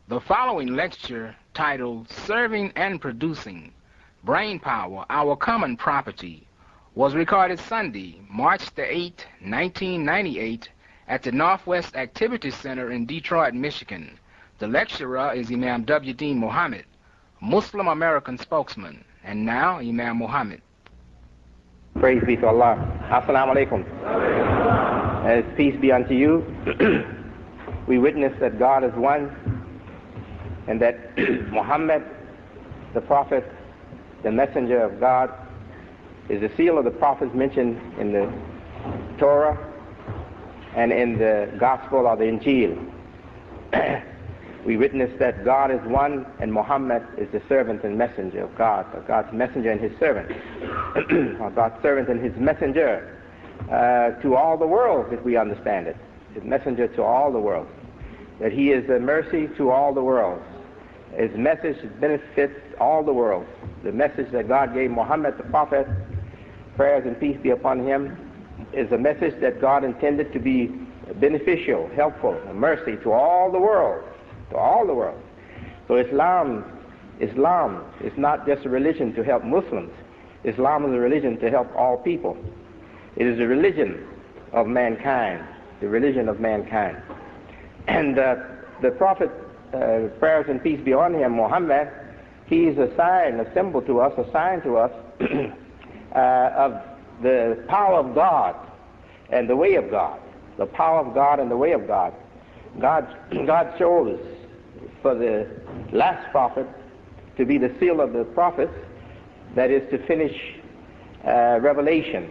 The following lecture, titled Serving and Producing Brain Power, Our Common Property, was recorded Sunday, March the 8th, 1998, at the Northwest Activity Center in Detroit, Michigan. The lecturer is Imam W. Dean Muhammad, Muslim American spokesman. And now, Imam Muhammad. Praise be to Allah. Assalamu alaikum. As peace be unto you, we witness that God is one, and that Muhammad, the prophet, the messenger of God, is the seal of the prophets mentioned in the Torah and in the Gospel or the Injil. We witness that God is one, and Muhammad is the servant and messenger of God, or God's messenger and his servant, or God's servant and his messenger to all the world, if we understand it. His messenger to all the world. That he is a mercy to all the world. His message benefits all the world. The message that God gave Muhammad the prophet, prayers and peace be upon him, is a message that God intended to be beneficial, helpful, a mercy to all the world. To all the world. So Islam is not just a religion to help Muslims. Islam is a religion to help all people. It is a religion of mankind, the religion of mankind. And the Prophet, prayers and peace be on him, Muhammad, he is a sign, a symbol to us, a sign to us of the power of God and the way of God. The power of God and the way of God. God chose for the last prophet to be the seal of the prophets, that is to finish revelation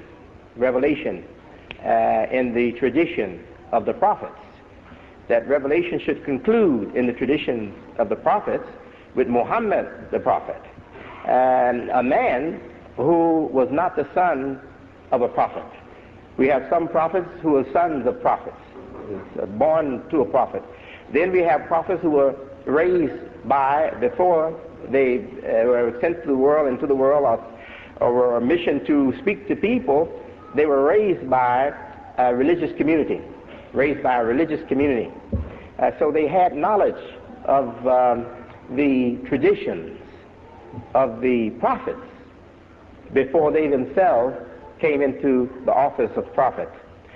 in the tradition of the prophets. That revelation should conclude in the tradition of the prophets with Muhammad the prophet, and a man who was not the son of a prophet. We have some prophets who were sons of prophets, born to a prophet. Then we have prophets who were raised by, before they were sent to the world, into the world, or were a mission to speak to people, they were raised by a religious community. So they had knowledge of the traditions of the prophets before they themselves came into the office of prophet.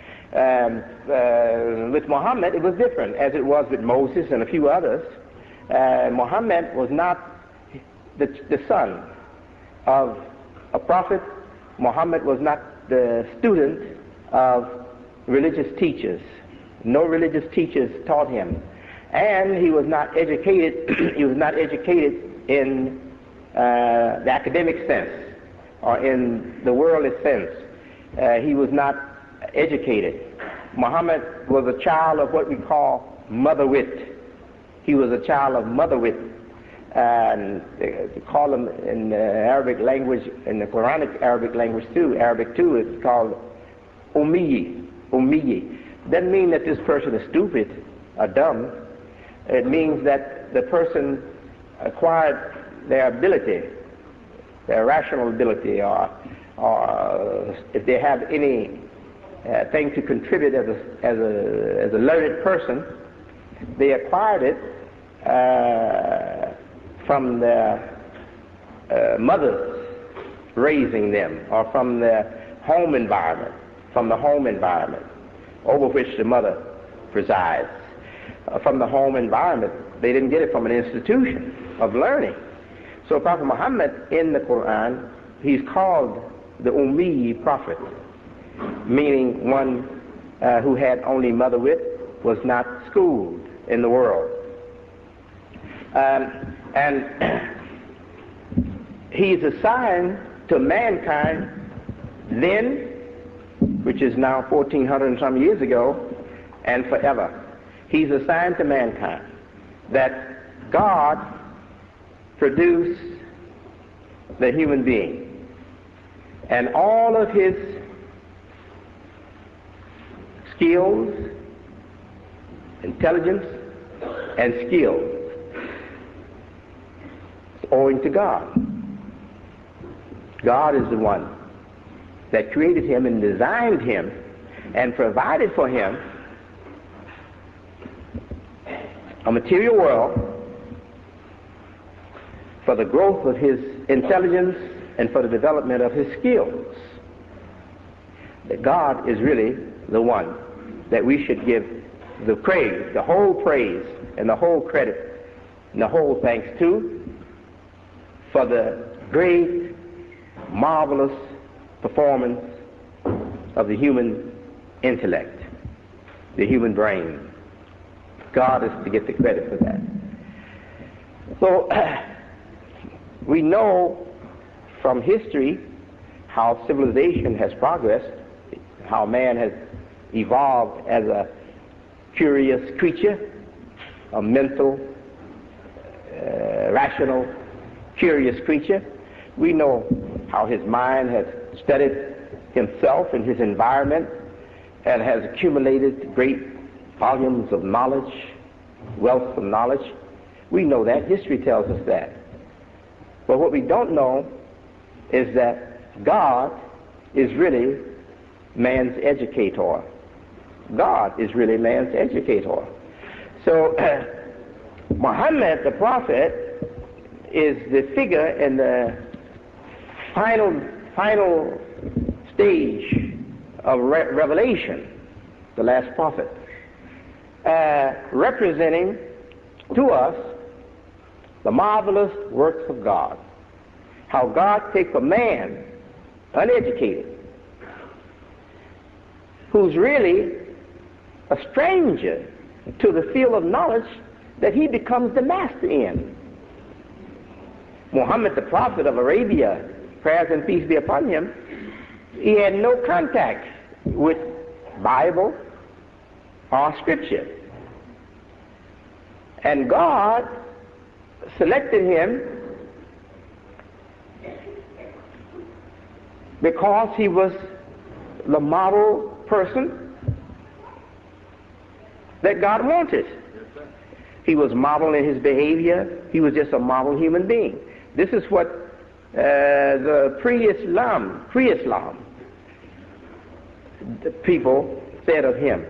With Muhammad, it was different, as it was with Moses and a few others. Muhammad was not the son of a prophet. Muhammad was not the student of religious teachers. No religious teachers taught him, and he was not educated. He was not educated in the academic sense or in the worldly sense. He was not educated. Muhammad was a child of what we call mother wit. He was a child of mother wit, and they call him in the Arabic language, in the Quranic Arabic language too, Arabic too, it's called Ummiyi. Doesn't mean that this person is stupid or dumb. It means that the person acquired their ability, their rational ability, or if they have any thing to contribute as a learned person, they acquired it from their mothers raising them, or from their home environment, over which the mother presides. From the home environment, they didn't get it from an institution of learning. So Prophet Muhammad in the Quran, he's called the Ummi prophet, meaning one who had only mother wit, was not schooled in the world. And he's a sign to mankind then, which is now 1400 and some years ago, and forever. He's a sign to mankind that God produced the human being, and all of his skills, intelligence, and skill owing to God. God is the one that created him and designed him and provided for him a material world for the growth of his intelligence and for the development of his skills. That God is really the one that we should give the praise, the whole praise, and the whole credit, and the whole thanks to, for the great, marvelous performance of the human intellect, the human brain. God is to get the credit for that. So we know from history how civilization has progressed, how man has evolved as a curious creature, a mental, rational, curious creature. We know how his mind has studied himself and his environment and has accumulated great volumes of knowledge, wealth of knowledge. We know that. History tells us that. But what we don't know is that God is really man's educator. God is really man's educator. So Muhammad, the prophet, is the figure in the final stage of revelation, the last prophet, representing to us the marvelous works of God. How God takes a man, uneducated, who's really a stranger to the field of knowledge, that he becomes the master in. Muhammad, the prophet of Arabia, prayers and peace be upon him, he had no contact with Bible or Scripture. And God selected him because he was the model person that God wanted. He was model in his behavior. He was just a model human being. This is what the pre-Islam the people said of him,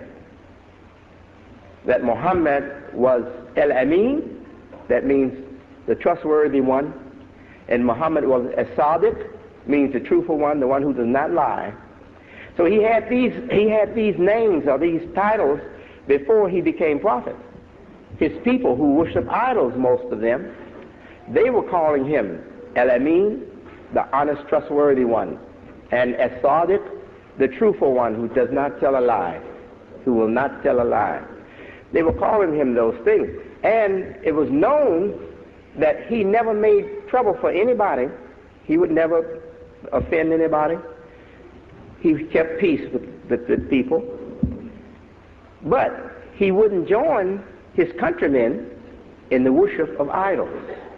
that Muhammad was Al-Amin, that means the trustworthy one, and Muhammad was As-Sadiq, means the truthful one, the one who does not lie. So he had these names or these titles before he became prophet. His people, who worship idols, most of them, they were calling him Al-Amin, the honest, trustworthy one, and As-Sadiq, the truthful one who does not tell a lie, who will not tell a lie. They were calling him those things. And it was known that he never made trouble for anybody. He would never offend anybody. He kept peace with people. But he wouldn't join his countrymen in the worship of idols.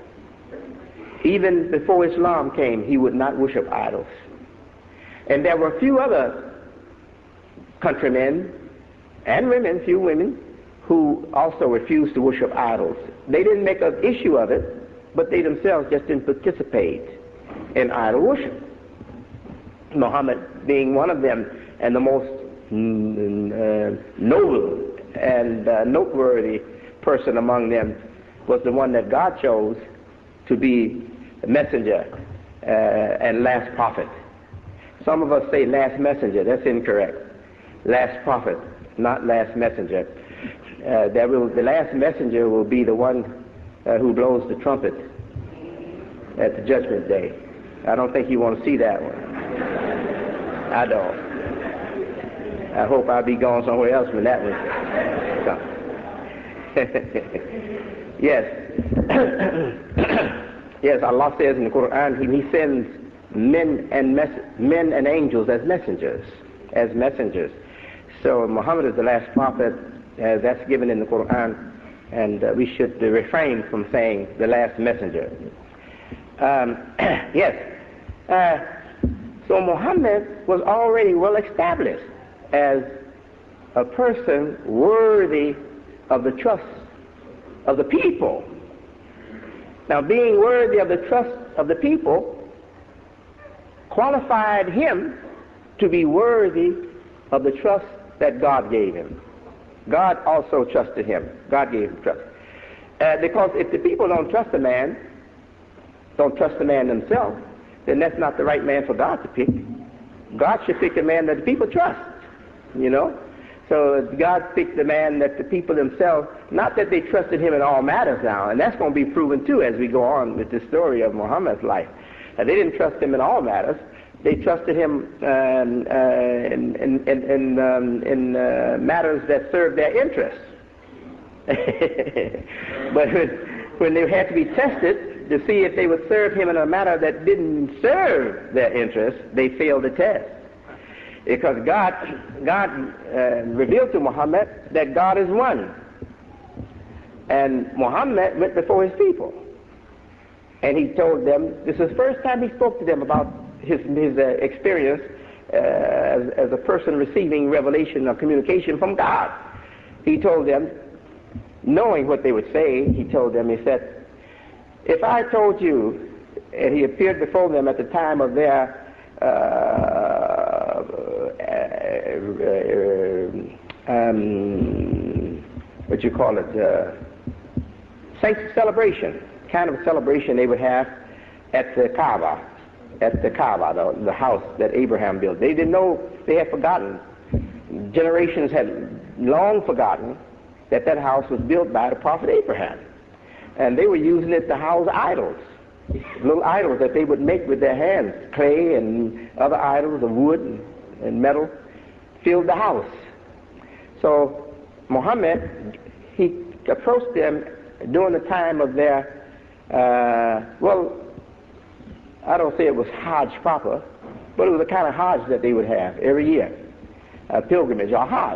Even before Islam came, he would not worship idols. And there were a few other countrymen and women, few women, who also refused to worship idols. They didn't make an issue of it, but they themselves just didn't participate in idol worship. Muhammad being one of them, and the most noble and noteworthy person among them, was the one that God chose to be the messenger and last prophet. Some of us say last messenger. That's incorrect. Last prophet, not last messenger. The last messenger will be the one who blows the trumpet at the judgment day. I don't think you want to see that one. I don't. I hope I'll be going somewhere else when that one comes. Yes. Yes, Allah says in the Quran, He sends men and angels as messengers. So Muhammad is the last prophet. That's given in the Quran, and we should refrain from saying the last messenger. Yes. So Muhammad was already well established as a person worthy of the trust of the people. Now, being worthy of the trust of the people qualified him to be worthy of the trust that God gave him. God also trusted him. God gave him trust. Because if the people don't trust a man, don't trust the man themselves, then that's not the right man for God to pick. God should pick a man that the people trust, you know. So God picked the man that the people themselves, not that they trusted him in all matters now, and that's going to be proven too as we go on with the story of Muhammad's life. They didn't trust him in all matters. They trusted him in matters that served their interests. But when they had to be tested to see if they would serve him in a matter that didn't serve their interests, they failed the test. Because God revealed to Muhammad that God is one. And Muhammad went before his people. And he told them, this is the first time he spoke to them about his experience as a person receiving revelation or communication from God. He told them, knowing what they would say, he told them, he said, if I told you, and he appeared before them at the time of their what you call it, celebration, kind of celebration they would have at the Kaaba, the house that Abraham built. They didn't know, they had forgotten. Generations had long forgotten that house was built by the prophet Abraham. And they were using it to house idols, little idols that they would make with their hands, clay and other idols of wood and metal, filled the house. So Muhammad, he approached them during the time of their, I don't say it was Hajj proper, but it was a kind of Hajj that they would have every year, pilgrimage or Hajj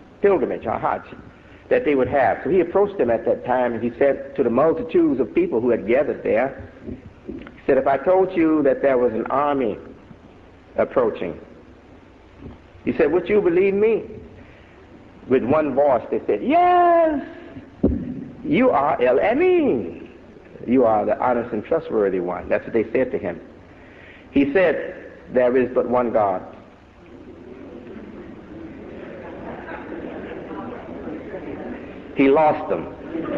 that they would have. So he approached them at that time and he said to the multitudes of people who had gathered there, he said, if I told you that there was an army approaching, he said, would you believe me? With one voice they said, yes, you are El-Amin. You are the honest and trustworthy one. That's what they said to him. He said, there is but one God. He lost them.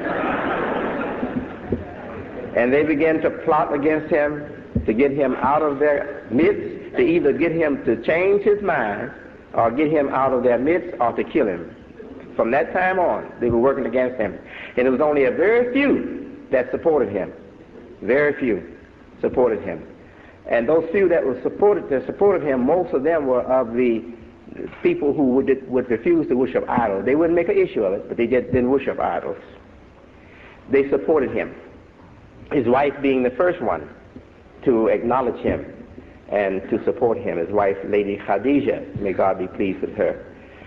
And they began to plot against him to get him out of their midst, to either get him to change his mind or get him out of their midst or to kill him. From that time on, they were working against him. And it was only a very few that supported him. Very few supported him. And those few that supported him, most of them were of the people who would refuse to worship idols. They wouldn't make an issue of it, but they didn't worship idols. They supported him. His wife being the first one to acknowledge him and to support him. His wife, Lady Khadija, may God be pleased with her.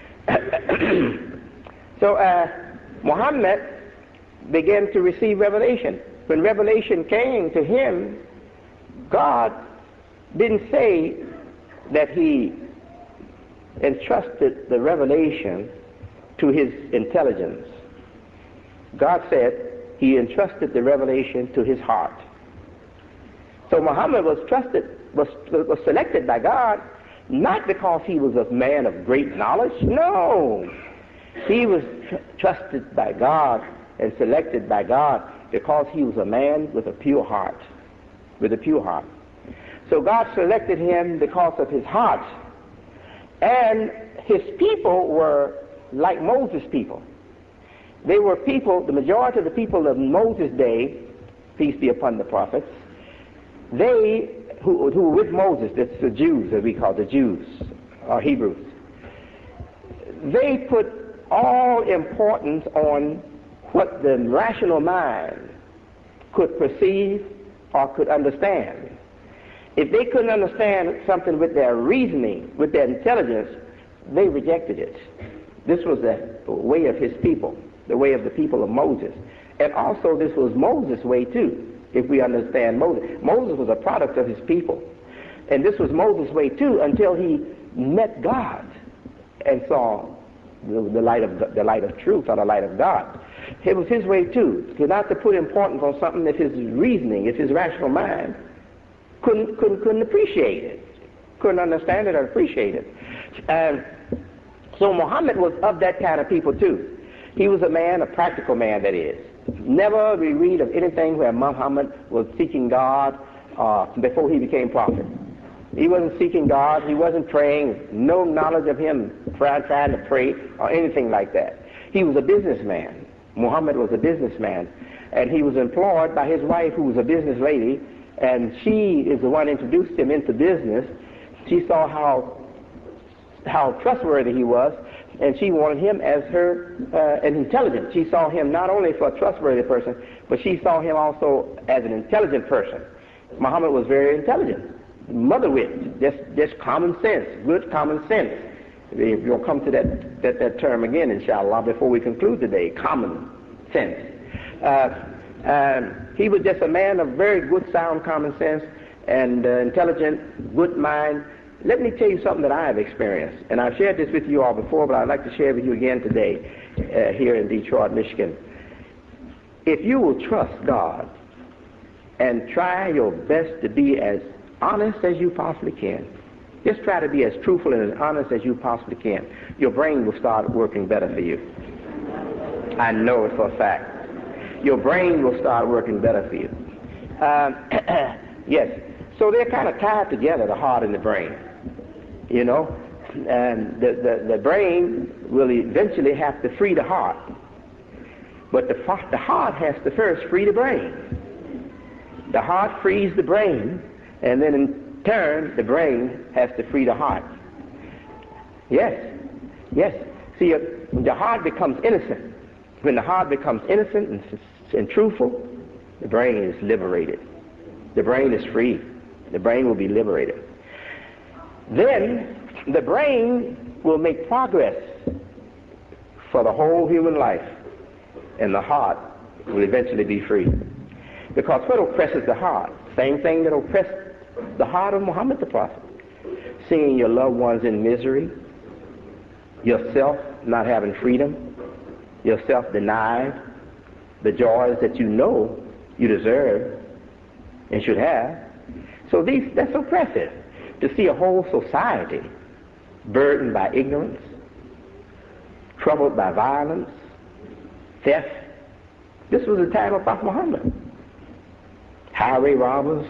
So Muhammad began to receive revelation. When revelation came to him, God didn't say that he entrusted the revelation to his intelligence. God said he entrusted the revelation to his heart. So Muhammad was selected by God, not because he was a man of great knowledge. No. He was trusted by God and selected by God because he was a man with a pure heart. With a pure heart. So God selected him because of his heart. And his people were like Moses' people. They were people, the majority of the people of Moses' day, peace be upon the prophets, they who were with Moses, that's the Jews, as we call the Jews, or Hebrews, they put all importance on what the rational mind could perceive or could understand. If they couldn't understand something with their reasoning, with their intelligence, they rejected it. This was the way of his people, the way of the people of Moses. And also this was Moses' way too, if we understand Moses. Moses was a product of his people. And this was Moses' way too until he met God and saw the light of truth or the light of God. It was his way too, not to put importance on something if his reasoning, if his rational mind couldn't appreciate it, couldn't understand it or appreciate it. And so Muhammad was of that kind of people too. He was a man, a practical man that is. Never we read of anything where Muhammad was seeking God before he became prophet. He wasn't seeking God. He wasn't praying. No knowledge of him trying to pray or anything like that. He was a businessman. Muhammad was a businessman. And he was employed by his wife, who was a business lady, and she is the one who introduced him into business. She saw how trustworthy he was, and she wanted him as her an intelligent. She saw him not only for a trustworthy person, but she saw him also as an intelligent person. Muhammad was very intelligent. Mother wit, just common sense, good common sense. We'll come to that term again, inshallah, before we conclude today. Common sense. He was just a man of very good, sound common sense and intelligent, good mind. Let me tell you something that I have experienced, and I've shared this with you all before, but I'd like to share it with you again today here in Detroit, Michigan. If you will trust God and try your best to be as honest as you possibly can, just try to be as truthful and as honest as you possibly can, your brain will start working better for you. I know it for a fact. Your brain will start working better for you. Yes. So they're kind of tied together, the heart and the brain. You know, and the brain will eventually have to free the heart. But the heart has to first free the brain. The heart frees the brain, and then in turn, the brain has to free the heart. Yes. Yes. See, the heart becomes innocent. When the heart becomes innocent and truthful, the brain is liberated. The brain is free. The brain will be liberated. Then the brain will make progress for the whole human life, and the heart will eventually be free. Because what oppresses the heart? Same thing that oppressed the heart of Muhammad the Prophet. Seeing your loved ones in misery, yourself not having freedom, yourself denied the joys that you know you deserve and should have. So that's oppressive, to see a whole society burdened by ignorance, troubled by violence, theft. This was the time of Prophet Muhammad. Highway robbers,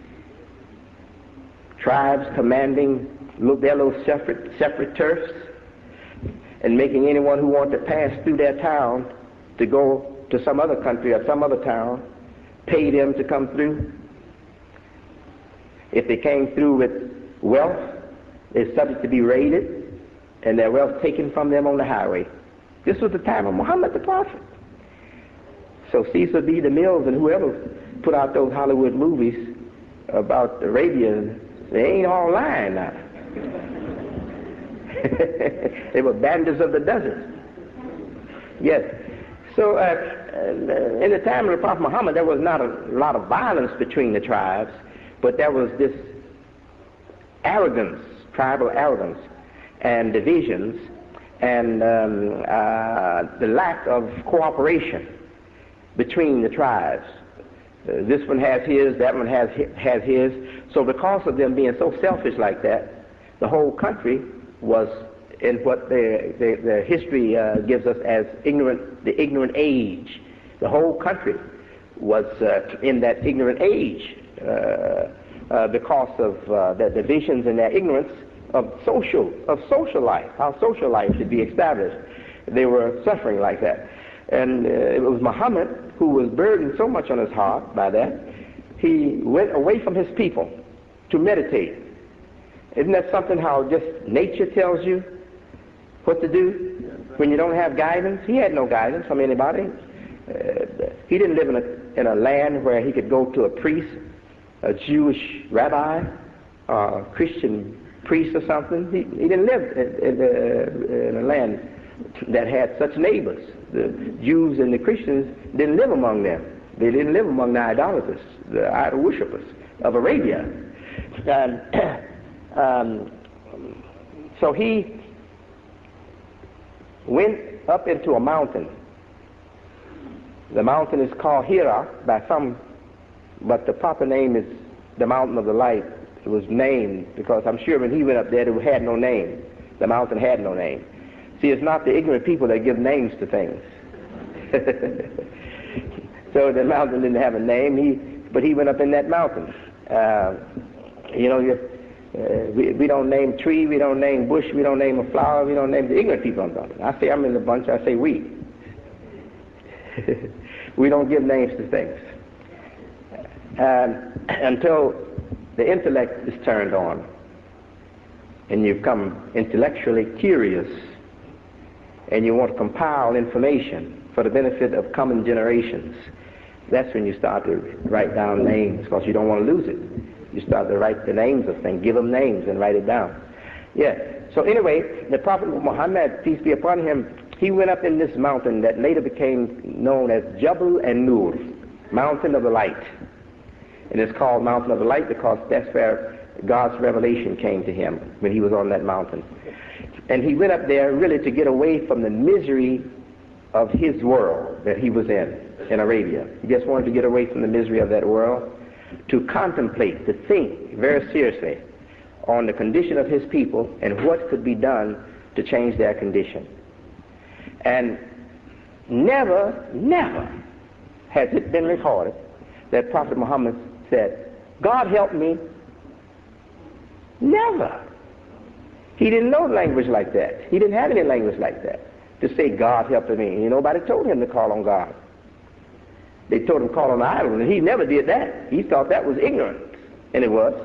tribes commanding their little separate turfs, and making anyone who wanted to pass through their town to go to some other country or some other town, pay them to come through. If they came through with wealth, they're subject to be raided and their wealth taken from them on the highway. This was the time of Muhammad the Prophet. So Cecil B. DeMille and whoever put out those Hollywood movies about Arabia, they ain't all lying now. They were bandits of the desert. Yes. So in the time of the Prophet Muhammad, there was not a lot of violence between the tribes, but there was this arrogance, tribal arrogance, and divisions, and the lack of cooperation between the tribes. This one has his, that one has his. So because of them being so selfish like that, the whole country was in what their history gives us as the ignorant age. The whole country was in that ignorant age because of their divisions and their ignorance of social life, how social life should be established. They were suffering like that. And it was Muhammad who was burdened so much on his heart by that, he went away from his people to meditate. Isn't that something how just nature tells you what to do when you don't have guidance? He had no guidance from anybody. He didn't live in a land where he could go to a priest, a Jewish rabbi, a Christian priest or something. He didn't live in a land that had such neighbors. The Jews and the Christians didn't live among them. They didn't live among the idolaters, the idol worshippers of Arabia. So he went up into a mountain. The mountain is called Hira by some, but the proper name is the Mountain of the Light. It was named because I'm sure when he went up there, it had no name. The mountain had no name. See, it's not the ignorant people that give names to things. So the mountain didn't have a name, but he went up in that mountain. We don't name tree, we don't name bush, we don't name a flower, we don't name the ignorant people. I say I'm in the bunch, I say we. We don't give names to things. Until the intellect is turned on and you become intellectually curious and you want to compile information for the benefit of coming generations, that's when you start to write down names, because you don't want to lose it. You start to write the names of things, give them names and write it down. Yeah. So anyway, the Prophet Muhammad, peace be upon him, he went up in this mountain that later became known as Jabal an-Nur, Mountain of the Light. And it's called Mountain of the Light because that's where God's revelation came to him when he was on that mountain. And he went up there really to get away from the misery of his world that he was in Arabia. He just wanted to get away from the misery of that world, to contemplate, to think very seriously on the condition of his people and what could be done to change their condition. And never has it been recorded that Prophet Muhammad said, God help me. Never. He didn't know language like that. He didn't have any language like that to say God help me. Nobody told him to call on God. They told him to call on the idol, and he never did that. He thought that was ignorance, and it was.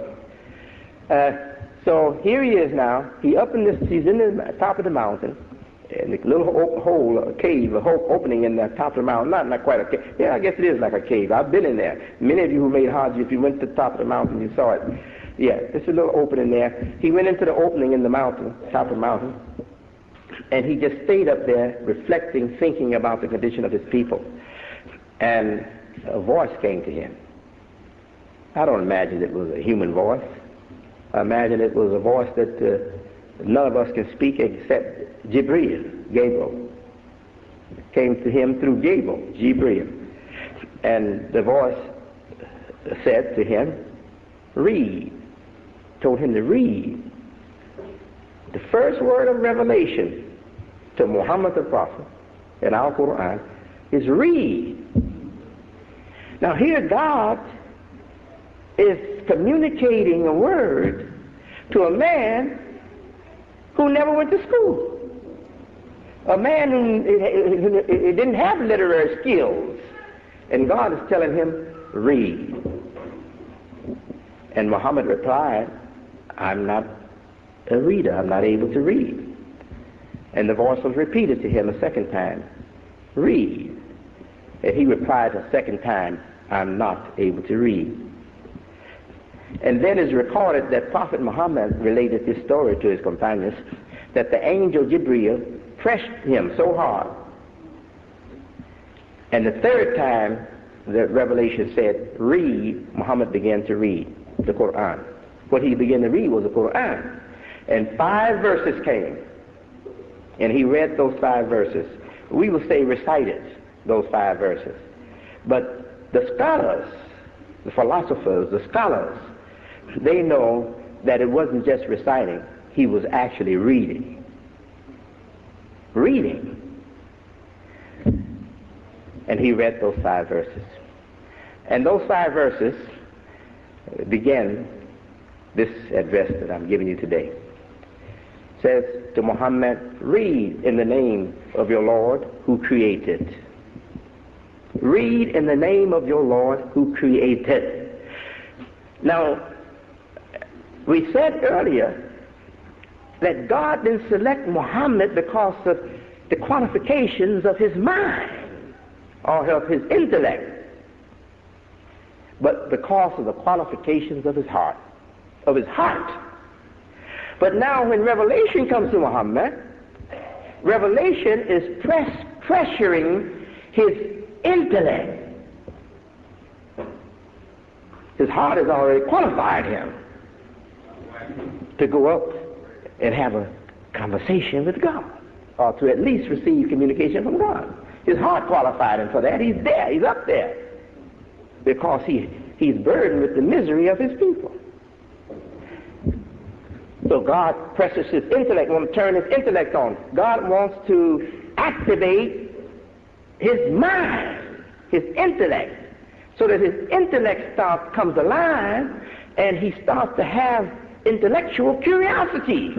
So here he is now. He's in the top of the mountain, and a little hole, a cave, opening in the top of the mountain. Not quite a cave. Yeah, I guess it is like a cave. I've been in there. Many of you who made Hajj, if you went to the top of the mountain, you saw it. Yeah, there's a little opening there. He went into the opening in the mountain, top of the mountain, and he just stayed up there, reflecting, thinking about the condition of his people. And a voice came to him. I don't imagine it was a human voice. I imagine it was a voice that none of us can speak except Gabriel. Came to him through Gabriel. And the voice said to him, read. Told him to read. The first word of revelation to Muhammad the Prophet in our Quran is read. Now here God is communicating a word to a man who never went to school. A man who didn't have literary skills. And God is telling him, read. And Muhammad replied, I'm not a reader. I'm not able to read. And the voice was repeated to him a second time, read. And he replied a second time, I'm not able to read. And then it's recorded that Prophet Muhammad related this story to his companions, that the angel Jibreel pressed him so hard. And the third time the revelation said, read, Muhammad began to read the Quran. What he began to read was the Quran. And 5 verses came. And he read those 5 verses. We will say recited those 5 verses. But the scholars, the philosophers, the scholars, they know that it wasn't just reciting. He was actually reading. Reading. And he read those 5 verses. And those 5 verses began this address that I'm giving you today. It says to Muhammad, read in the name of your Lord who created. Read in the name of your Lord who created. Now, we said earlier that God didn't select Muhammad because of the qualifications of his mind or of his intellect, but because of the qualifications of his heart. But now when revelation comes to Muhammad, revelation is pressuring his intellect. His heart has already qualified him to go up and have a conversation with God, or to at least receive communication from God. His heart qualified him for that. He's there. He's up there. Because he's burdened with the misery of his people. So God presses his intellect, wants to turn his intellect on. God wants to activate his mind, his intellect, so that his intellect comes alive, and he starts to have intellectual curiosities,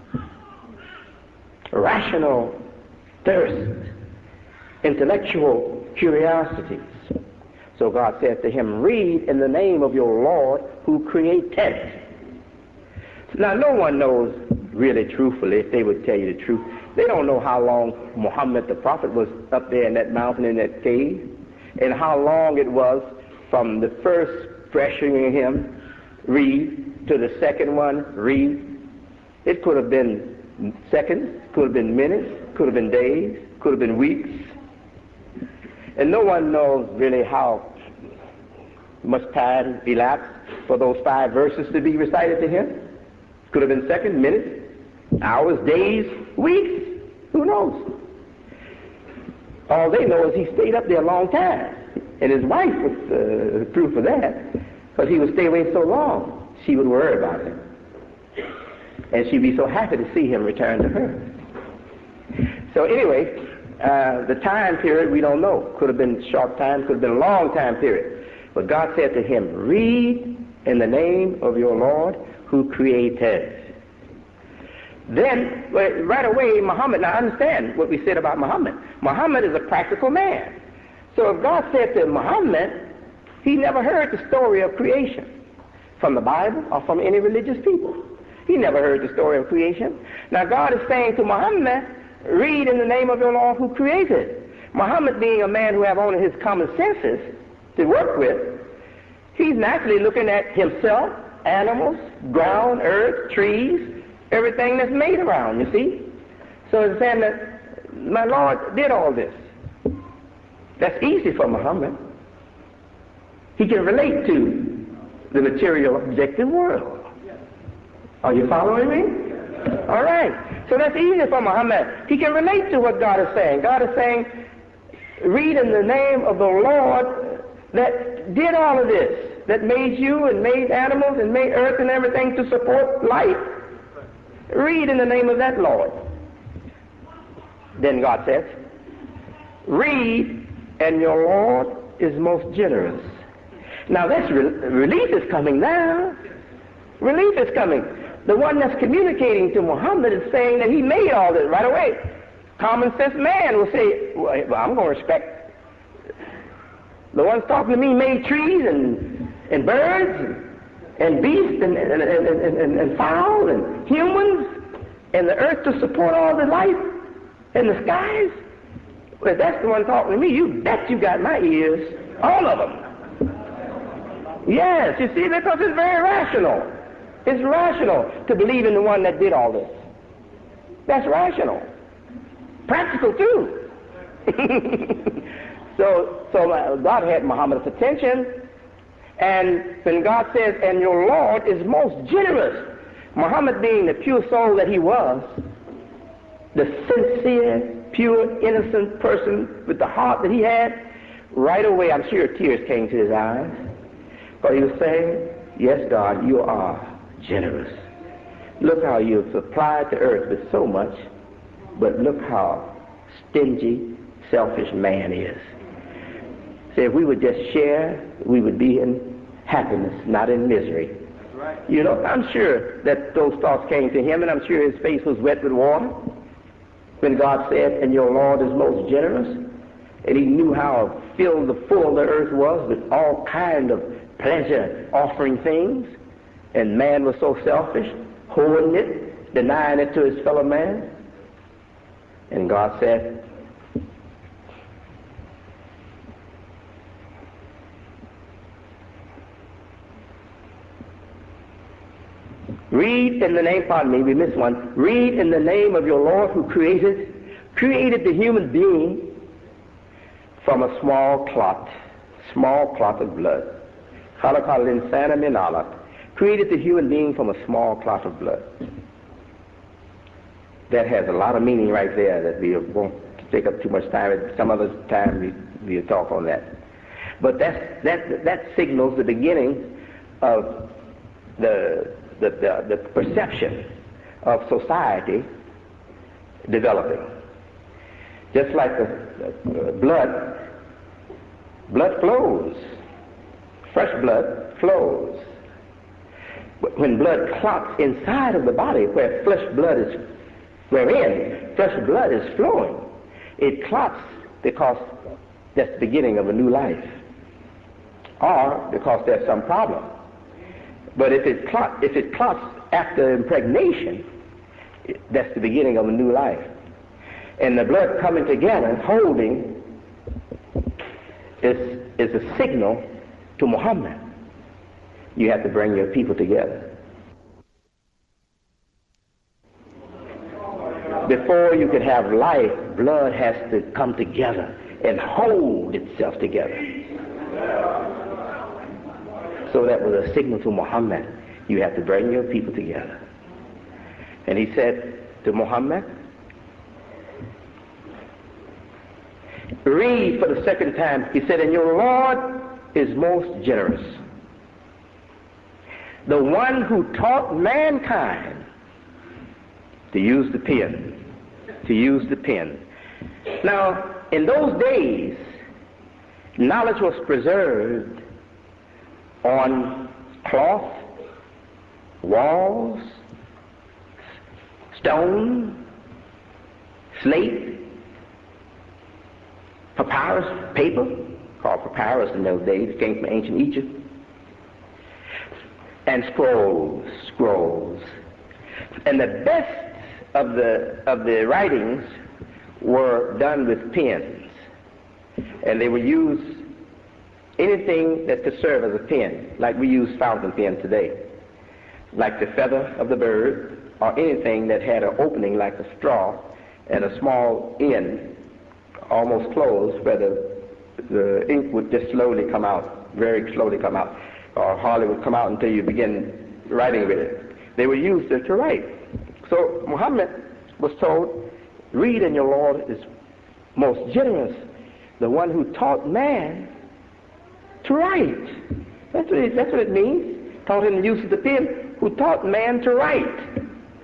rational thirst, intellectual curiosities. So God said to him, read in the name of your Lord who created. Now, no one knows really truthfully, if they would tell you the truth, they don't know how long Muhammad the prophet was up there in that mountain, in that cave, and how long it was from the first pressuring him, read, to the second one, read. It could have been seconds, could have been minutes, could have been days, could have been weeks. And no one knows really how much time elapsed for those 5 verses to be recited to him. Could have been seconds, minutes, hours, days, weeks. Who knows? All they know is he stayed up there a long time. And his wife was proof of that. Because he would stay away so long, she would worry about him. And she'd be so happy to see him return to her. So anyway, the time period we don't know. Could have been a short time, could have been a long time period. But God said to him, read in the name of your Lord who created. Then, right away, Muhammad, now understand what we said about Muhammad. Muhammad is a practical man. So if God said to Muhammad, he never heard the story of creation from the Bible or from any religious people. He never heard the story of creation. Now God is saying to Muhammad, read in the name of your Lord who created. Muhammad, being a man who have only his common senses to work with, he's naturally looking at himself, animals, ground, earth, trees, everything that's made around, you see. So it's saying that my Lord did all this. That's easy for Muhammad. He can relate to the material objective world. Are you following me? All right. So that's easy for Muhammad. He can relate to what God is saying. God is saying, read in the name of the Lord that did all of this, that made you and made animals and made earth and everything to support life. Read in the name of that Lord. Then God says, read, and your Lord is most generous. Now that's relief is coming now. Relief is coming. The one that's communicating to Muhammad is saying that he made all this right away. Common sense man will say, well, I'm going to respect. The ones talking to me made trees and birds and beasts and fowl and humans and the earth to support all the life in the skies. Well, if that's the one talking to me, you bet you got my ears, all of them. Yes, you see, because it's very rational. It's rational to believe in the one that did all this. That's rational. Practical too. So God had Muhammad's attention, and when God says, and your Lord is most generous, Muhammad being the pure soul that he was, the sincere, pure, innocent person with the heart that he had, right away I'm sure tears came to his eyes. But he was saying, yes, God, you are generous. Look how you've supplied the earth with so much, but look how stingy, selfish man is. So if we would just share, we would be in happiness, not in misery. That's right. You know, I'm sure that those thoughts came to him, and I'm sure his face was wet with water when God said, and your Lord is most generous. And he knew how full the earth was with all kind of pleasure offering things. And man was so selfish, holding it, denying it to his fellow man. And God said, read in the name, pardon me, we missed one. Read in the name of your Lord who created the human being from a small clot of blood. خلق الإنسان من علق. Created the human being from a small clot of blood. That has a lot of meaning right there that we won't take up too much time. Some other time we'll talk on that. But that signals the beginning of the perception of society developing. Just like the blood flows fresh blood flows. But when blood clots inside of the body wherein fresh blood is flowing, it clots because that's the beginning of a new life, or because there's some problem. But if it clots after impregnation, that's the beginning of a new life. And the blood coming together, holding, is a signal to Muhammad. You have to bring your people together. Before you can have life, blood has to come together and hold itself together. So that was a signal to Muhammad. You have to bring your people together. And he said to Muhammad, read for the second time. He said, and your Lord is most generous, the one who taught mankind to use the pen, to use the pen. Now, in those days, knowledge was preserved on cloth, walls, stone, slate, papyrus paper, called papyrus in those days, it came from ancient Egypt, and scrolls. And the best of the writings were done with pens, and they would use anything that could serve as a pen, like we use fountain pens today, like the feather of the bird, or anything that had an opening like a straw and a small end almost closed, where the ink would just slowly come out, very slowly come out, or hardly would come out until you begin writing with it. They were used to write. So Muhammad was told, read, and your Lord is most generous, the one who taught man to write. That's what it means. Taught him the use of the pen, who taught man to write.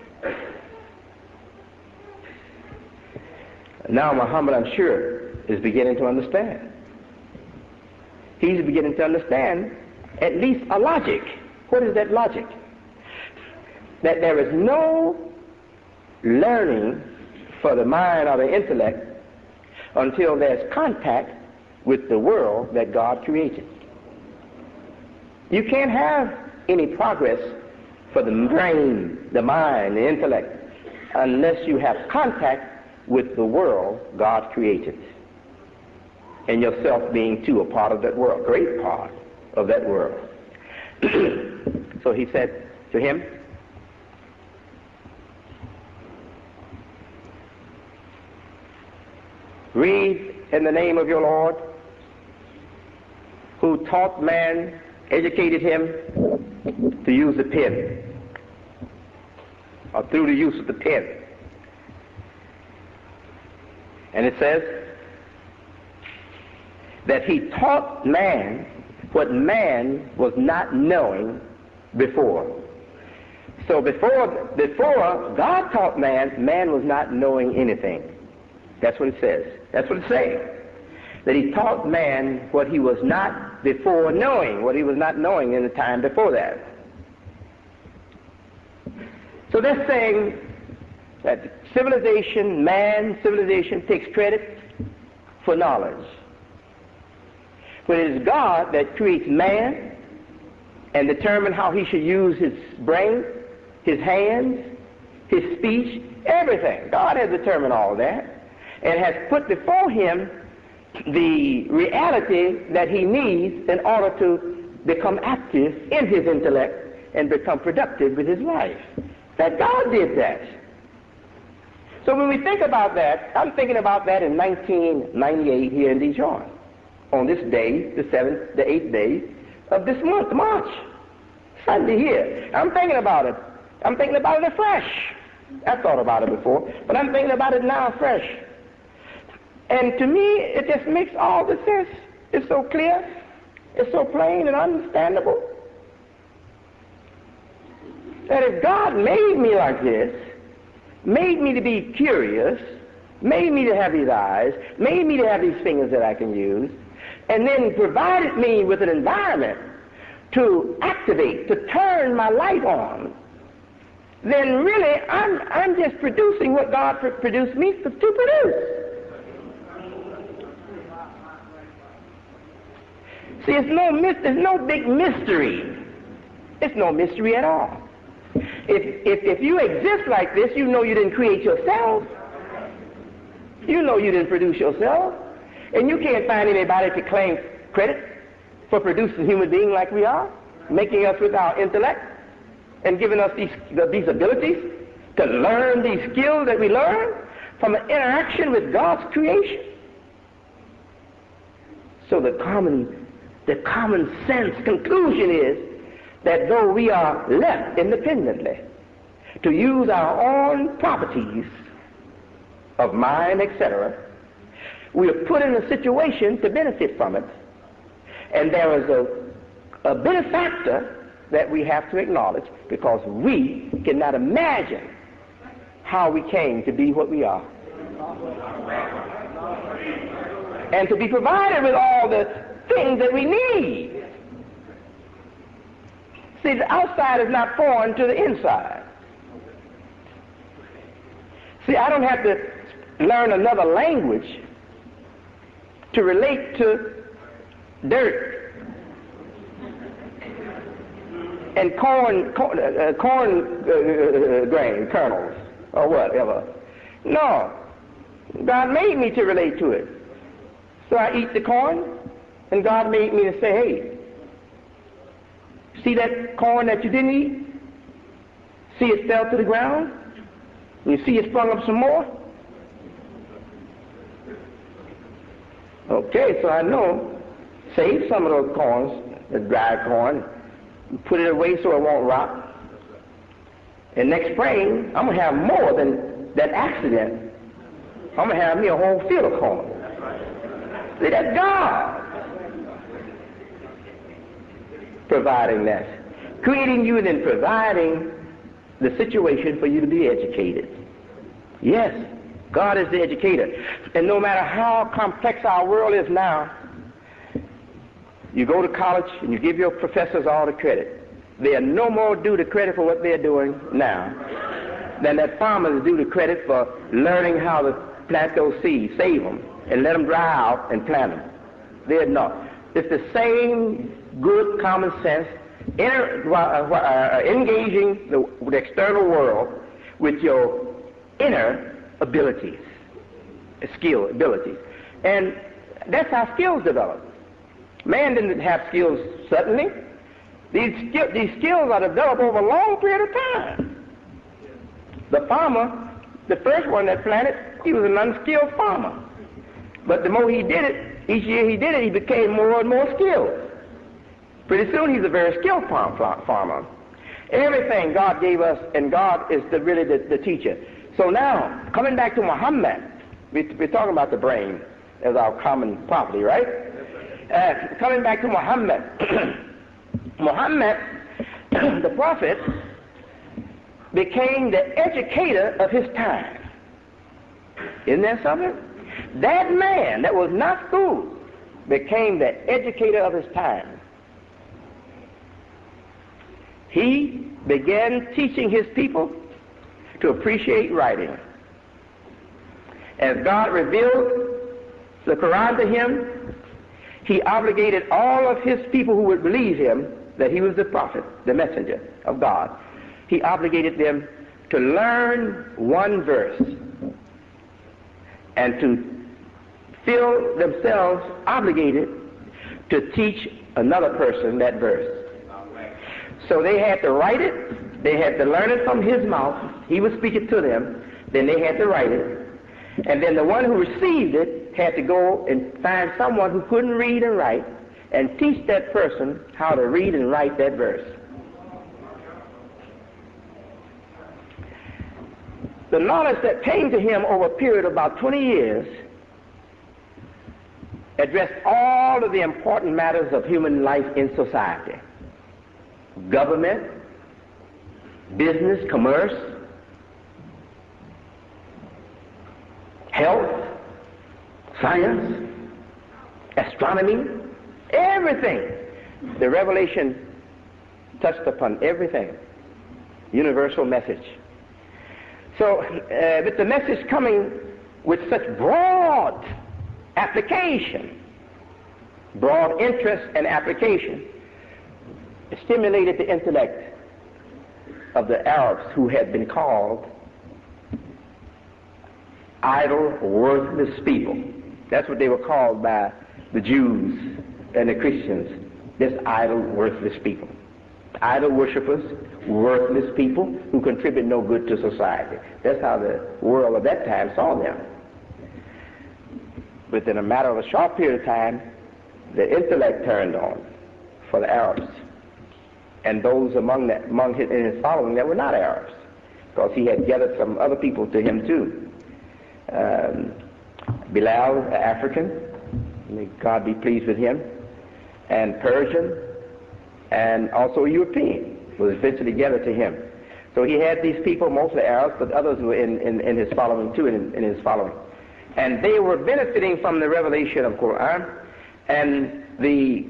Now Muhammad, I'm sure, is beginning to understand. He's beginning to understand at least a logic. What is that logic? That there is no learning for the mind or the intellect until there's contact with the world that God created. You can't have any progress for the brain, the mind, the intellect, unless you have contact with the world God created. And yourself being too a part of that world, great part of that world. So he said to him, read in the name of your Lord, who taught man, educated him to use the pen, or through the use of the pen. And it says that he taught man what man was not knowing before. So before God taught man, man was not knowing anything. That's what it says. That's what it's saying. That he taught man what he was not before knowing, what he was not knowing in the time before that. So they're saying that civilization takes credit for knowledge. But it is God that creates man and determines how he should use his brain, his hands, his speech, everything. God has determined all that and has put before him the reality that he needs in order to become active in his intellect and become productive with his life. That God did that. So when we think about that, I'm thinking about that in 1998 here in Dijon, on this day, the 8th day of this month, March, Sunday here. I'm thinking about it. I'm thinking about it afresh. I thought about it before, but I'm thinking about it now afresh. And to me, it just makes all the sense. It's so clear. It's so plain and understandable. That if God made me like this, made me to be curious, made me to have these eyes, made me to have these fingers that I can use, and then provided me with an environment to activate, to turn my light on, then really I'm just producing what God produced me to produce. See, there's no big mystery. It's no mystery at all. If you exist like this, you know you didn't create yourself. You know you didn't produce yourself. And you can't find anybody to claim credit for producing a human being like we are, making us with our intellect and giving us these abilities to learn these skills that we learn from an interaction with God's creation. So the common sense conclusion is that though we are left independently to use our own properties of mind, etc., we are put in a situation to benefit from it. And there is a benefactor that we have to acknowledge, because we cannot imagine how we came to be what we are. And to be provided with all the things that we need. See, the outside is not foreign to the inside. See, I don't have to learn another language to relate to dirt and corn grain kernels or whatever. No, God made me to relate to it. So I eat the corn, and God made me to say, hey, see that corn that you didn't eat? See it fell to the ground? You see it sprung up some more? Okay, so I know, save some of those corns, the dry corn, put it away so it won't rot. And next spring, I'm going to have more than that accident. I'm going to have me a whole field of corn. See, that's God providing that. Creating you and then providing the situation for you to be educated. Yes, God is the educator. And no matter how complex our world is now, you go to college and you give your professors all the credit. They are no more due the credit for what they're doing now than that farmers due the credit for learning how to plant those seeds, save them, and let them dry out and plant them. They're not. It's the same good common sense, engaging the external world with your inner abilities, abilities. And that's how skills develop. Man didn't have skills suddenly. These skills are developed over a long period of time. The farmer, the first one that planted, he was an unskilled farmer. But the more he did it, each year he did it, he became more and more skilled. Pretty soon he's a very skilled farmer. Everything God gave us, and God is really the teacher. So now, coming back to Muhammad, we're talking about the brain as our common property, right? Coming back to Muhammad, Muhammad, the prophet, became the educator of his time. Isn't that something? That man that was not schooled became the educator of his time. He began teaching his people to appreciate writing. As God revealed the Quran to him, he obligated all of his people who would believe him that he was the prophet, the messenger of God. He obligated them to learn one verse and to feel themselves obligated to teach another person that verse. So they had to write it, they had to learn it from his mouth, he would speak it to them, then they had to write it, and then the one who received it had to go and find someone who couldn't read and write and teach that person how to read and write that verse. The knowledge that came to him over a period of about 20 years addressed all of the important matters of human life in society. Government, business, commerce, health, science, astronomy, everything. The revelation touched upon everything. Universal message. So with the message coming with such broad application, broad interest and application, it stimulated the intellect of the Arabs, who had been called idle, worthless people. That's what they were called by the Jews and the Christians, just idle, worthless people. Idol worshippers, worthless people who contribute no good to society. That's how the world of that time saw them. Within a matter of a short period of time, the intellect turned on for the Arabs and those among his following that were not Arabs, because he had gathered some other people to him too. Bilal, an African, may God be pleased with him, and Persian, and also European was eventually gathered to him. So he had these people, mostly Arabs, but others were in his following too, in his following. And they were benefiting from the revelation of Quran, and the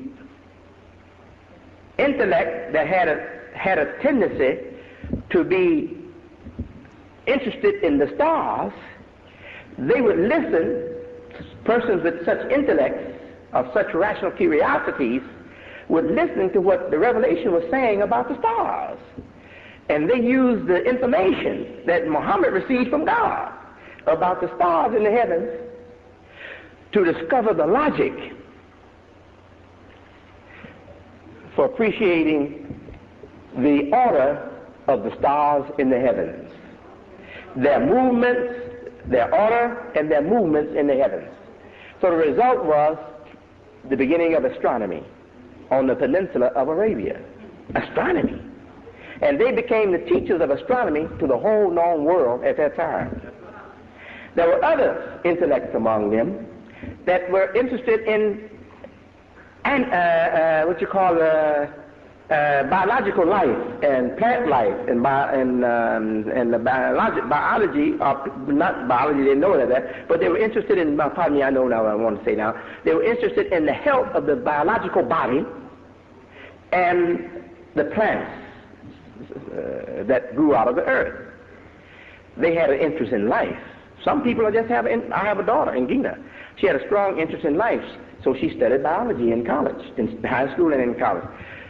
intellect that had a tendency to be interested in the stars, they would listen, persons with such intellects, of such rational curiosities, would listen to what the revelation was saying about the stars. And they used the information that Muhammad received from God about the stars in the heavens to discover the logic for appreciating the order of the stars in the heavens, their movements, their order, and their movements in the heavens. So the result was the beginning of astronomy on the peninsula of Arabia. Astronomy. And they became the teachers of astronomy to the whole known world at that time. There were other intellects among them that were interested in biological life and plant life and the biology, not biology, they didn't know that, but they were interested in, pardon me, I know now what I want to say now, they were interested in the health of the biological body and the plants that grew out of the earth. They had an interest in life. Some people just have, I have a daughter in Gina. She had a strong interest in life, so she studied biology in college, in high school and in college.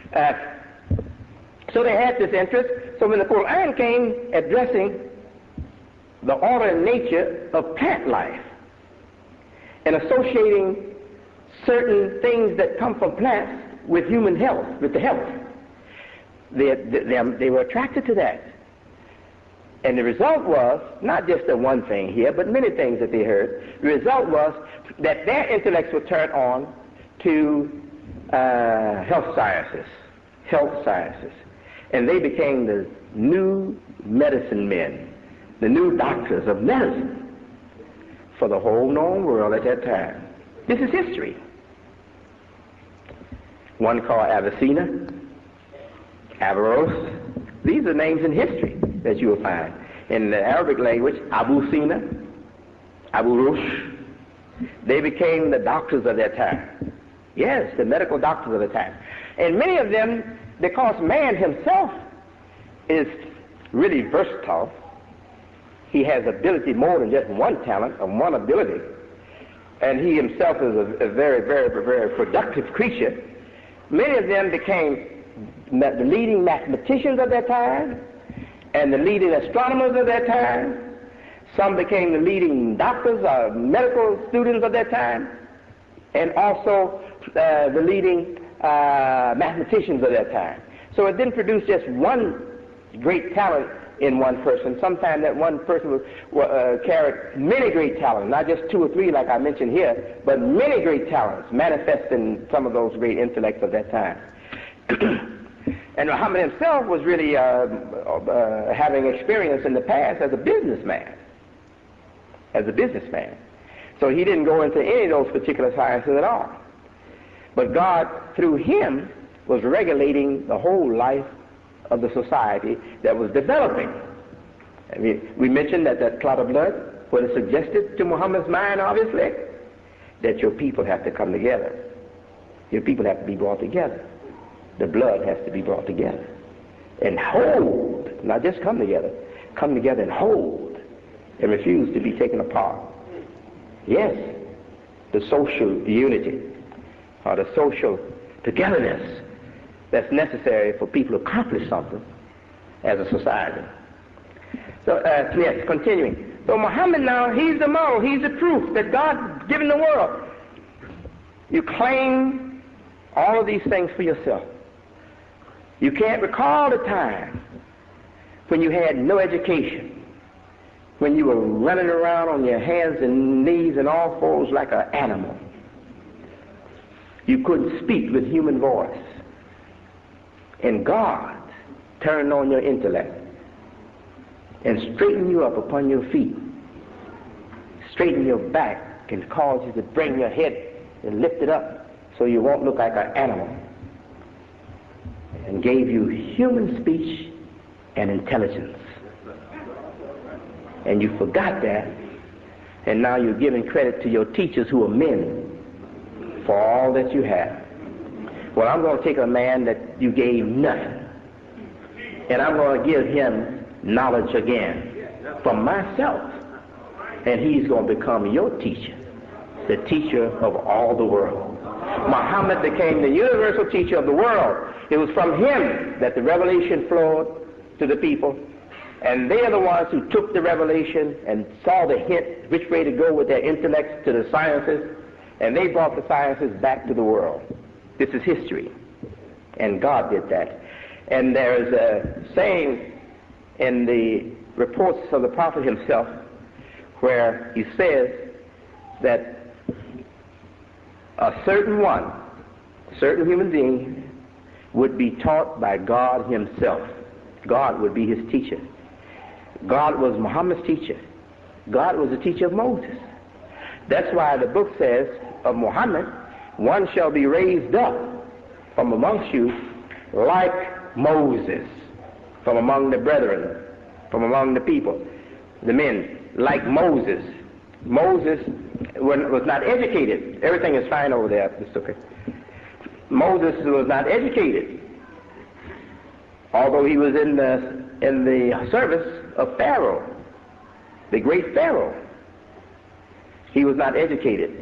So they had this interest. So when the Quran came addressing the order and nature of plant life and associating certain things that come from plants with human health, with the health, they were attracted to that. And the result was, not just the one thing here, but many things that they heard. The result was that their intellects were turned on to health sciences. And they became the new medicine men, the new doctors of medicine for the whole known world at that time. This is history. One called Avicenna, Averroes. These are names in history that you will find. In the Arabic language, Abu Sina, Abu Rush. They became the doctors of their time. Yes, the medical doctors of the time. And many of them, because man himself is really versatile, he has ability more than just one talent or one ability, and he himself is a very, very, very productive creature. Many of them became the leading mathematicians of their time and the leading astronomers of their time. Some became the leading doctors or medical students of their time, and also the leading mathematicians of their time. So it didn't produce just one great talent in one person. Sometimes that one person carried many great talents, not just two or three like I mentioned here, but many great talents manifesting some of those great intellects of that time. And Muhammad himself was really having experience in the past as a businessman. So he didn't go into any of those particular sciences at all. But God, through him, was regulating the whole life of the society that was developing. I mean, we mentioned that clot of blood, what it suggested to Muhammad's mind, obviously, that your people have to come together. Your people have to be brought together. the blood has to be brought together and hold, not just come together and hold and refuse to be taken apart. Yes, the social unity or the social togetherness that's necessary for people to accomplish something as a society. So, yes, continuing. So Muhammad now, he's the model, he's the proof that God's given the world. You claim all of these things for yourself. You can't recall the time when you had no education, when you were running around on your hands and knees and all fours like an animal. You couldn't speak with human voice. And God turned on your intellect and straightened you up upon your feet, straighten your back and cause you to bring your head and lift it up so you won't look like an animal, and gave you human speech and intelligence. And you forgot that, and now you're giving credit to your teachers who are men for all that you have. Well, I'm going to take a man that you gave nothing, and I'm going to give him knowledge again from myself, and he's going to become your teacher, the teacher of all the world. Muhammad became the universal teacher of the world. It was from him that the revelation flowed to the people, and they are the ones who took the revelation and saw the hint which way to go with their intellects to the sciences, and they brought the sciences back to the world. This is history, and God did that. And there is a saying in the reports of the prophet himself where he says that a certain human being would be taught by God himself. God would be his teacher. God was Muhammad's teacher. God was the teacher of Moses. That's why the book says of Muhammad, one shall be raised up from amongst you like Moses, from among the brethren, from among the people, the men, like Moses. Moses was not educated. Everything is fine over there, Mr. Okay. Moses was not educated, although he was in the service of Pharaoh, the great Pharaoh. He was not educated,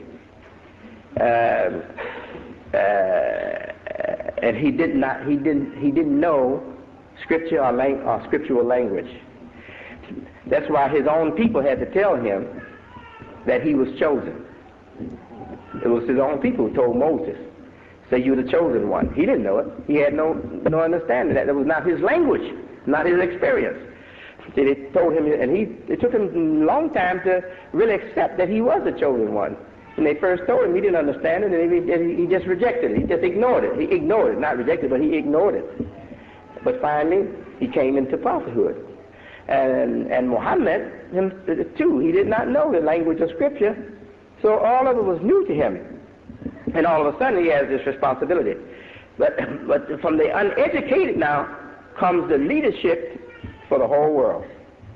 and he didn't know scripture or scriptural language. That's why his own people had to tell him that he was chosen. It was his own people who told Moses, say, you're the chosen one. He didn't know it. He had no understanding that. It was not his language, not his experience. See, they told him, and it took him a long time to really accept that he was the chosen one. When they first told him, he didn't understand it, and he just rejected it. He just ignored it. He ignored it, not rejected, but he ignored it. But finally, he came into prophethood. And Muhammad, him too, he did not know the language of Scripture, so all of it was new to him. And all of a sudden, he has this responsibility. But from the uneducated now comes the leadership for the whole world.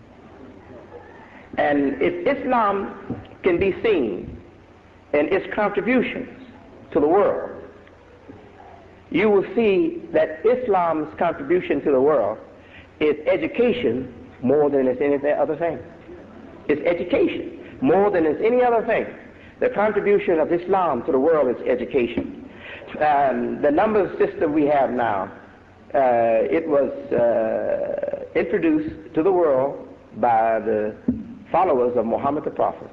And if Islam can be seen in its contributions to the world, you will see that Islam's contribution to the world is education more than it's any other thing. It's education more than it's any other thing. The contribution of Islam to the world is education. The number system we have now, it was introduced to the world by the followers of Muhammad the Prophet.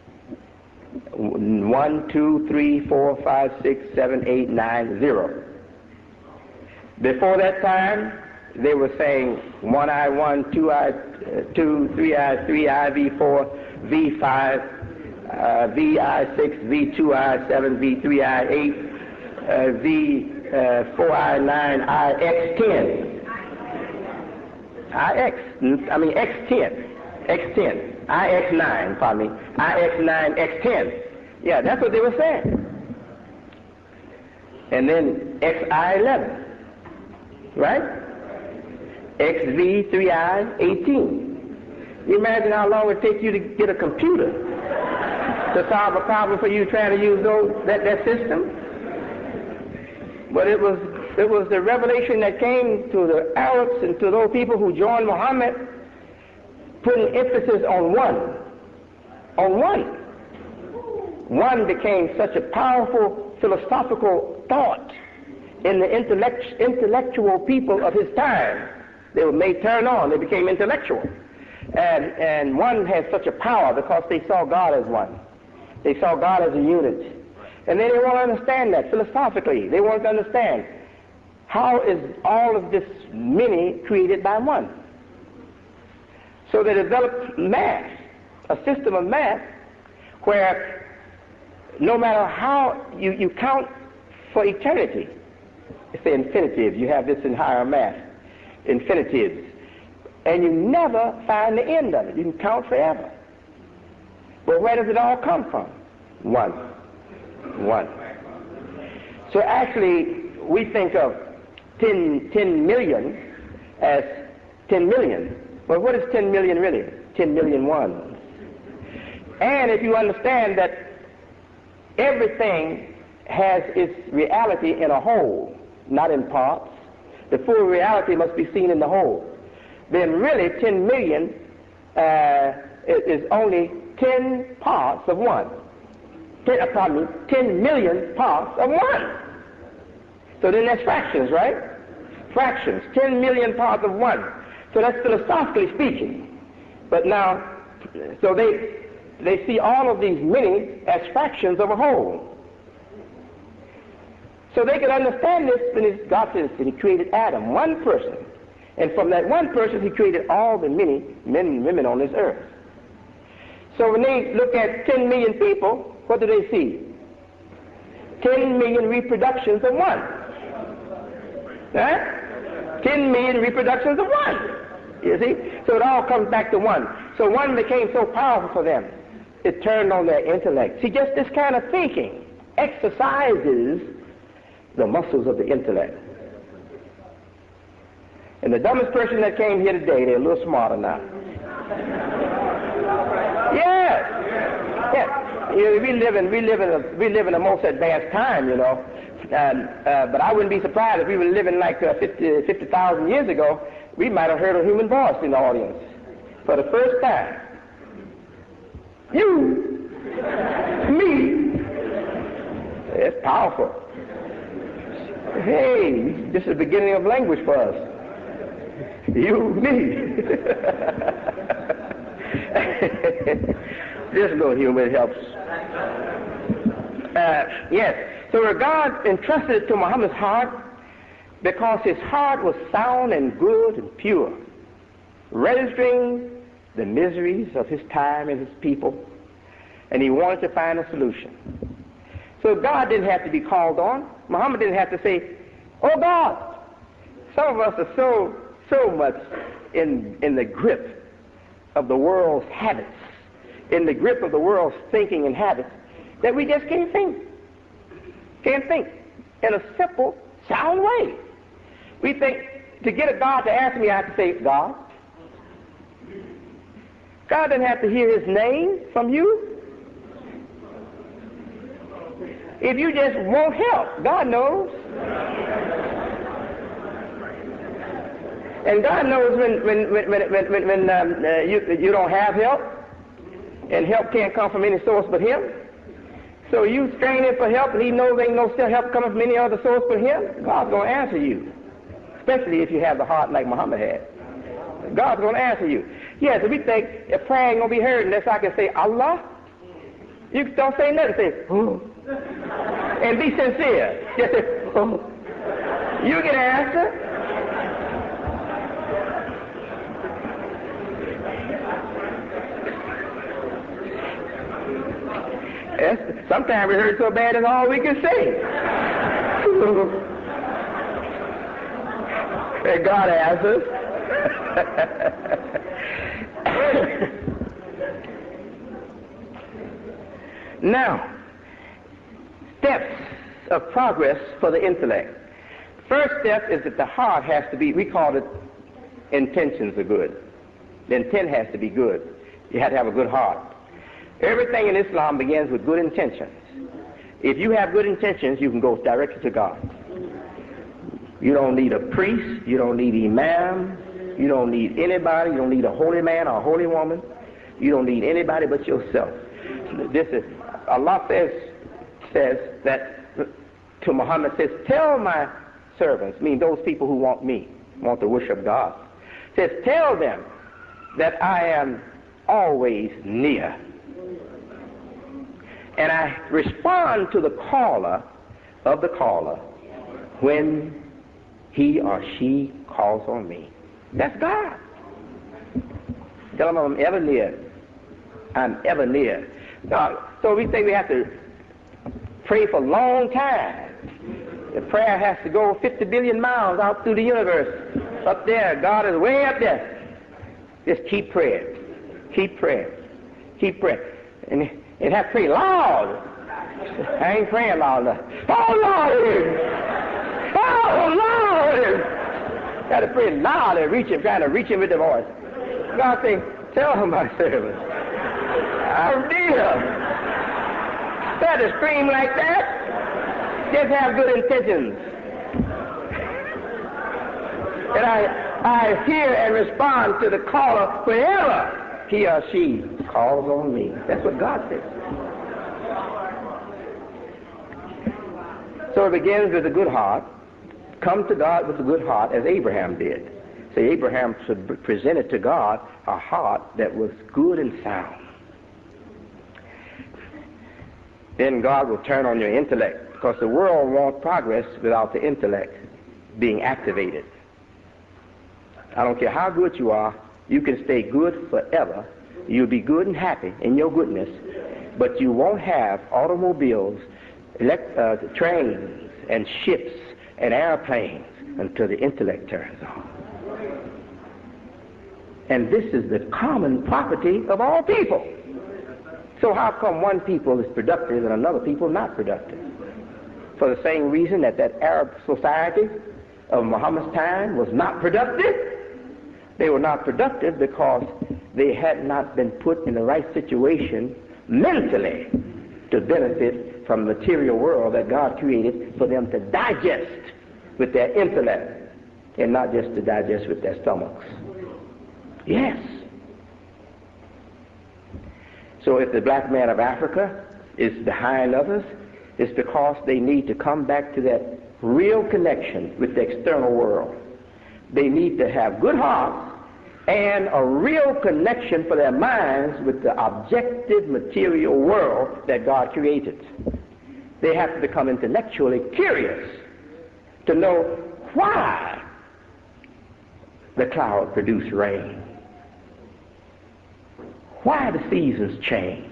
1, 2, 3, 4, 5, 6, 7, 8, 9, 0. Before that time, they were saying 1I, 1, 2I, 2, 3I, 3I, V4, V5, VI6, V2I, 7, V3I, 8, V4I, 9, IX10. X10, IX9, pardon me, IX9, X10. Yeah, that's what they were saying. And then XI11, right? XV3I 18. You imagine how long it would take you to get a computer to solve a problem for you trying to use that system? But it was It was the revelation that came to the Arabs and to those people who joined Muhammad, putting emphasis on one. On one. One became such a powerful philosophical thought in the intellectual people of his time. They were made turn on. They became intellectual. And one has such a power because they saw God as one. They saw God as a unit. And then they want to understand that philosophically. They want to understand, how is all of this many created by one? So they developed math, a system of math, where no matter how you count for eternity, it's the infinitives. You have this in higher math, infinitives. And you never find the end of it. You can count forever. But where does it all come from? One. One. So actually, we think of 10 million as 10 million. But what is 10 million really? 10 million ones. And if you understand that everything has its reality in a whole, not in parts, the full reality must be seen in the whole, then really 10 million is only 10 parts of one. 10 million parts of one. So then that's fractions, right? Fractions, 10 million parts of one. So that's philosophically speaking. But now, so they see all of these many as fractions of a whole. So they could understand this when God says that he created Adam, one person. And from that one person, he created all the many men and women on this earth. So when they look at 10 million people, what do they see? 10 million reproductions of one. Huh? 10 million reproductions of one. You see? So it all comes back to one. So one became so powerful for them, it turned on their intellect. See, just this kind of thinking exercises the muscles of the intellect. And the dumbest person that came here today, they're a little smarter now. Yes. Yes. You know, we live in a most advanced time, you know. But I wouldn't be surprised if we were living like 50,000 years ago. We might have heard a human voice in the audience for the first time. You, me. It's powerful. Hey, this is the beginning of language for us. You, me. This little humor helps. Yes. So God entrusted it to Muhammad's heart because his heart was sound and good and pure, registering the miseries of his time and his people, and he wanted to find a solution. So God didn't have to be called on. Muhammad didn't have to say, "Oh God." Some of us are so much in the grip of the world's habits, in the grip of the world's thinking and habits, that we just can't think. Can't think in a simple, sound way. We think to get a God to answer me, I have to say, God. God doesn't have to hear his name from you. If you just want help, God knows. And God knows when you don't have help, and help can't come from any source but him. So you straining for help, and he knows ain't no still help coming from any other source but him. God's going to answer you, especially if you have the heart like Muhammad had. God's going to answer you. Yes, if we think a prayer ain't going to be heard unless I can say Allah, you don't say nothing. Say, oh. And be sincere. Just say, oh. You get an answer. Yes, sometimes we hurt so bad that's all we can say. And God answers. Now, steps of progress for the intellect. First step is that the heart has to be, we call it intentions are good. The intent has to be good. You have to have a good heart. Everything in Islam begins with good intentions. If you have good intentions, you can go directly to God. You don't need a priest. You don't need imam. You don't need anybody. You don't need a holy man or a holy woman. You don't need anybody but yourself. This is, Allah says that to Muhammad, says, tell my servants, mean those people who want me, want to worship God, says, tell them that I am always near. And I respond to the caller of the caller when he or she calls on me. That's God. Tell them I'm ever near. I'm ever near. God. So we say we have to pray for a long time. The prayer has to go 50 billion miles out through the universe. Up there, God is way up there. Just keep praying. Keep praying. Keep praying. And have to pray loud. I ain't praying loud enough. Oh, Lord! Oh, Lord! Got to pray loud and reach him, trying to reach him with the voice. God say, tell him, my servant, I'm near. Got to scream like that. Just have good intentions. And I hear and respond to the caller whenever he or she calls on me. That's what God says. So it begins with a good heart. Come to God with a good heart, as Abraham did. So Abraham presented to God a heart that was good and sound. Then God will turn on your intellect, because the world wants progress without the intellect being activated. I don't care how good you are, you can stay good forever. You'll be good and happy in your goodness, but you won't have automobiles, trains, and ships, and airplanes until the intellect turns on. And this is the common property of all people. So how come one people is productive and another people not productive? For the same reason that Arab society of Muhammad's time was not productive. They were not productive because they had not been put in the right situation mentally to benefit from the material world that God created for them to digest with their intellect and not just to digest with their stomachs. Yes. So if the black man of Africa is behind others, it's because they need to come back to that real connection with the external world. They need to have good hearts and a real connection for their minds with the objective material world that God created. They have to become intellectually curious to know why the cloud produced rain, why the seasons change,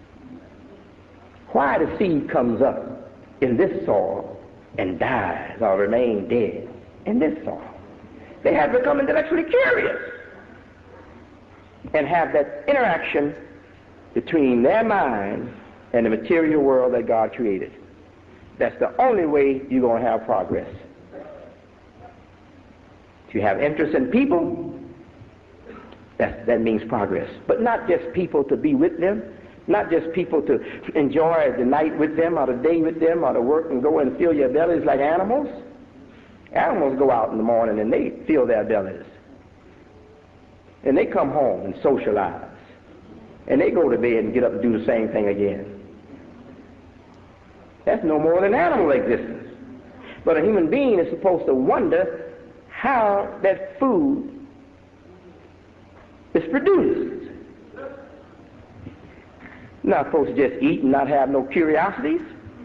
why the seed comes up in this soil and dies or remains dead in this soil. They have to become intellectually curious and have that interaction between their mind and the material world that God created. That's the only way you're going to have progress. If you have interest in people, that means progress. But not just people to be with them, not just people to enjoy the night with them or the day with them or to work and go and fill your bellies like animals. Animals go out in the morning and they fill their bellies. And they come home and socialize. And they go to bed and get up and do the same thing again. That's no more than animal existence. But a human being is supposed to wonder how that food is produced. Not supposed to just eat and not have no curiosities.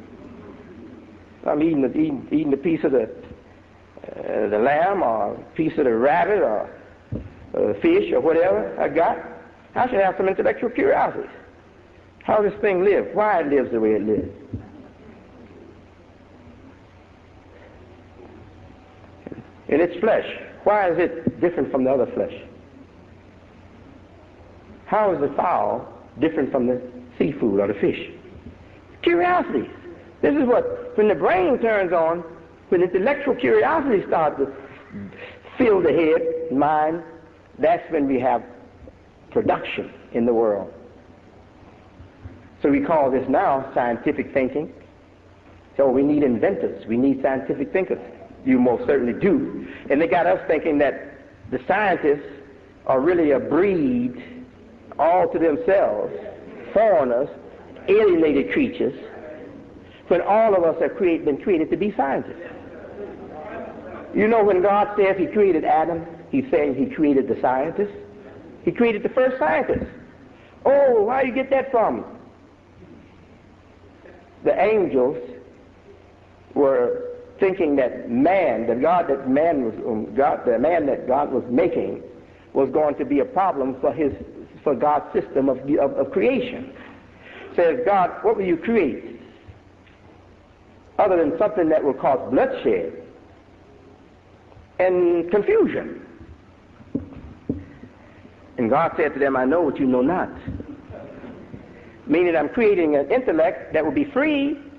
I'm eating a piece of the lamb or a piece of the rabbit or fish or whatever I got. I should have some intellectual curiosities. How does this thing live? Why it lives the way it lives? In its flesh, why is it different from the other flesh? How is the fowl different from the seafood or the fish? Curiosity. This is what, when the brain turns on, when intellectual curiosity starts to fill the head, mind, that's when we have production in the world. So we call this now scientific thinking. So we need inventors. We need scientific thinkers. You most certainly do. And they got us thinking that the scientists are really a breed all to themselves, foreigners, alienated creatures, when all of us have been created to be scientists. You know, when God says he created Adam, he's saying he created the scientists. He created the first scientists. Oh, where do you get that from? The angels were thinking that the man that God was making was going to be a problem for God's system of creation. Says, God, what will you create other than something that will cause bloodshed and confusion? And God said to them, I know what you know not. Meaning I'm creating an intellect that will be free